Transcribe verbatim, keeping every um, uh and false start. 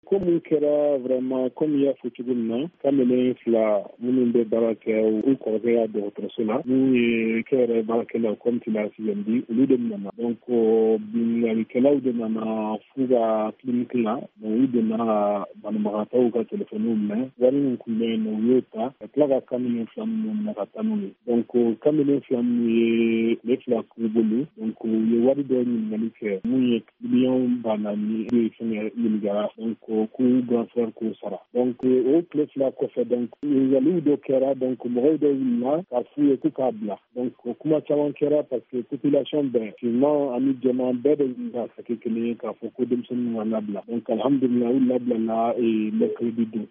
komi kɛra vraiment comme i y'a fɔ cogo min na kamalen fila minnu bɛ baara kɛ u kɔrɔkɛ ya dɔgɔtɔrɔso la n'u ye kɛyɛrɛ baarakɛlaw comme tu l'as bien dit olu de nana donc binganikɛlaw de nana f'u ka clinique la donc u donna ka banabagatɔw ka telefɔniw minɛ wari min tun bɛ yen nɔ u y'o ta ka tila ka kamalen fila minnu minɛ ka taa n'u ye donc kamalen fila minnu ye ne fila k'u bolo donc u ye wari dɔ ɲininkali kɛ mun ye miliyɔn ba naani de fɛngɛ ɲininkara donc k'u doit k'u sara donc o tile fila kɔfɛ donc ɲininkaliw dɔ kɛra donc mɔgɔw dɔ wulila k'a f'u ye k'u k'a bila donc o kuma caman kɛra parce que population bɛɛ finman ani jɛman bɛɛ de wulila ka kɛ kelen ye k'a fɔ ko denmisɛnninw ka labila donc alhamdulillah u labilala mercredi don